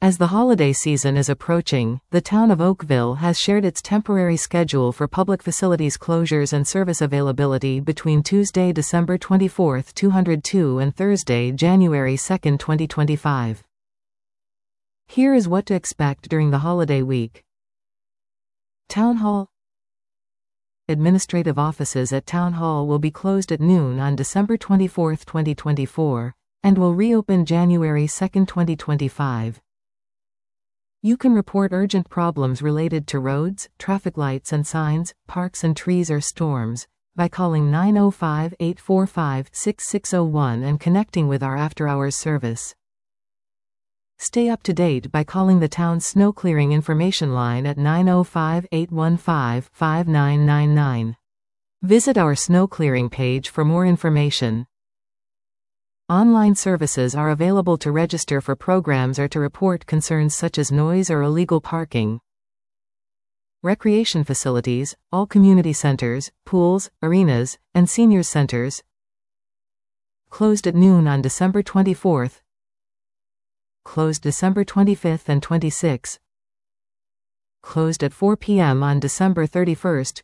As the holiday season is approaching, the town of Oakville has shared its temporary schedule for public facilities closures and service availability between Tuesday, December 24, 2002 and Thursday, January 2, 2025. Here is what to expect during the holiday week. Town Hall. Administrative offices at Town Hall will be closed at noon on December 24, 2024, and will reopen January 2, 2025. You can report urgent problems related to roads, traffic lights and signs, parks and trees or storms by calling 905-845-6601 and connecting with our after-hours service. Stay up to date by calling the town's snow clearing information line at 905-815-5999. Visit our snow clearing page for more information. Online services are available to register for programs or to report concerns such as noise or illegal parking. Recreation facilities, all community centers, pools, arenas, and seniors centers closed at noon on December 24th, closed December 25th and 26th, closed at 4 p.m. on December 31st,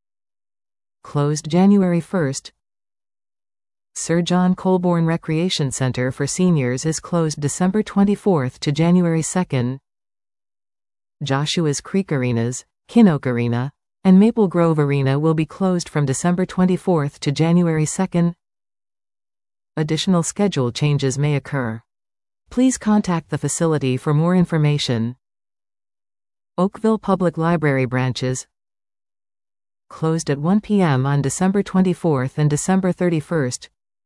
closed January 1st. Sir John Colborne Recreation Center for Seniors is closed December 24th to January 2nd. Joshua's Creek Arenas, Kinoke Arena, and Maple Grove Arena will be closed from December 24th to January 2nd. Additional schedule changes may occur. Please contact the facility for more information. Oakville Public Library branches closed at 1 p.m. on December 24th and December 31st.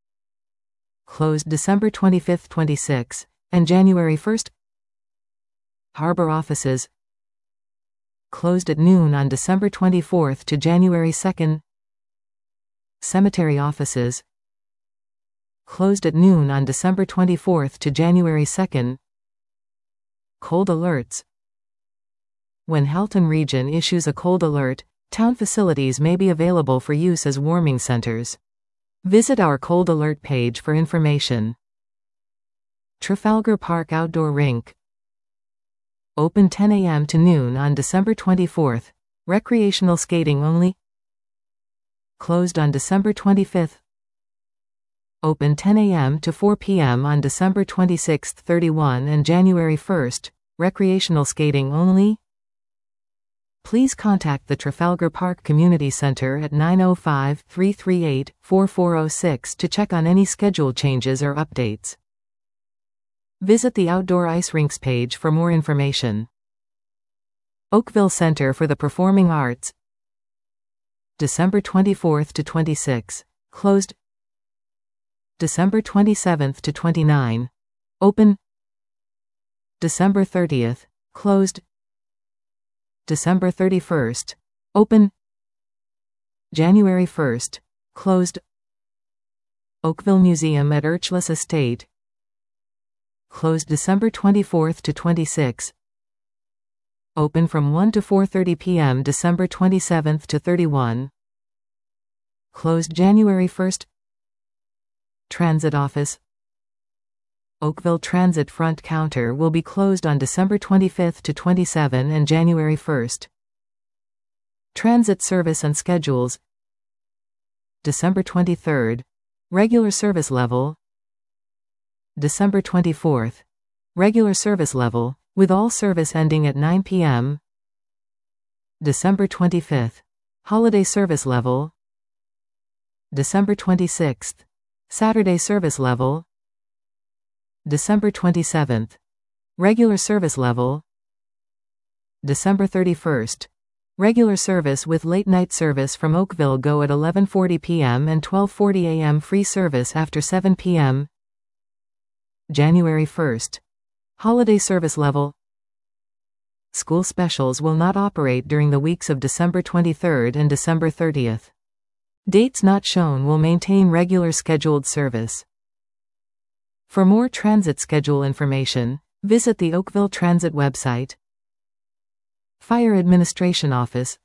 Closed December 25th, 26th, and January 1st. Harbor offices closed at noon on December 24th to January 2nd. Cemetery offices closed at noon on December 24th to January 2nd. Cold alerts. When Halton Region issues a cold alert, town facilities may be available for use as warming centers. Visit our cold alert page for information. Trafalgar Park Outdoor Rink open 10 a.m. to noon on December 24th, recreational skating only. Closed on December 25th. Open 10 a.m. to 4 p.m. on December 26th, 31 and January 1st, recreational skating only. Please contact the Trafalgar Park Community Center at 905-338-4406 to check on any schedule changes or updates. Visit the Outdoor Ice Rinks page for more information. Oakville Center for the Performing Arts December 24th to 26, closed. December 27th to 29, open. December 30th, closed. December 31st, open. January 1st, closed. Oakville Museum at Urchlis Estate closed December 24th to 26. Open from 1 to 4:30 p.m. December 27th to 31. Closed January 1st. Transit office. Oakville Transit front counter will be closed on December 25th to 27 and January 1st. Transit service and schedules. December 23rd, regular service level. December 24th, regular service level, with all service ending at 9 p.m. December 25th, holiday service level. December 26th, Saturday service level. December 27th, regular service level. December 31st, regular service with late night service from Oakville Go at 11:40 p.m. and 12:40 a.m. free service after 7 p.m. January 1st, holiday service level. School specials will not operate during the weeks of December 23rd and December 30th. Dates not shown will maintain regular scheduled service. For more transit schedule information, visit the Oakville Transit website. Fire Administration Office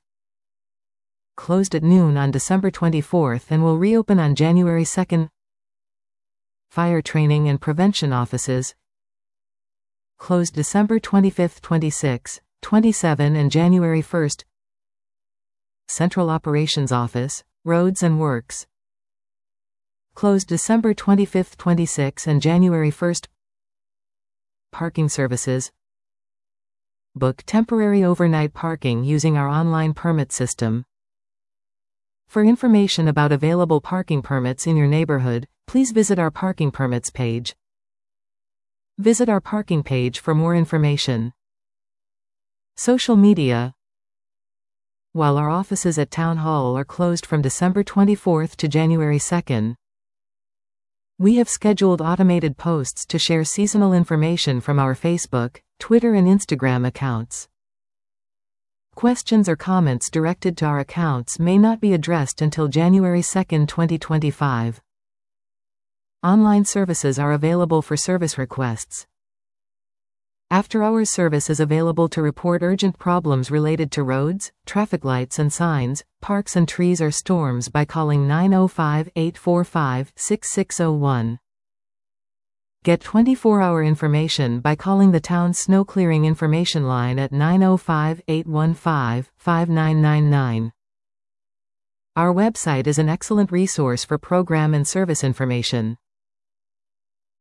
closed at noon on December 24th and will reopen on January 2nd. Fire Training and Prevention Offices closed December 25, 26, 27 and January 1. Central Operations Office, Roads and Works, closed December 25, 26 and January 1. Parking Services, book temporary overnight parking using our online permit system. For information about available parking permits in your neighborhood, please visit our parking permits page. Visit our parking page for more information. Social media. While our offices at Town Hall are closed from December 24 to January 2, we have scheduled automated posts to share seasonal information from our Facebook, Twitter and Instagram accounts. Questions or comments directed to our accounts may not be addressed until January 2, 2025. Online services are available for service requests. After-hours service is available to report urgent problems related to roads, traffic lights and signs, parks and trees or storms by calling 905-845-6601. Get 24-hour information by calling the town's snow clearing information line at 905-815-5999. Our website is an excellent resource for program and service information.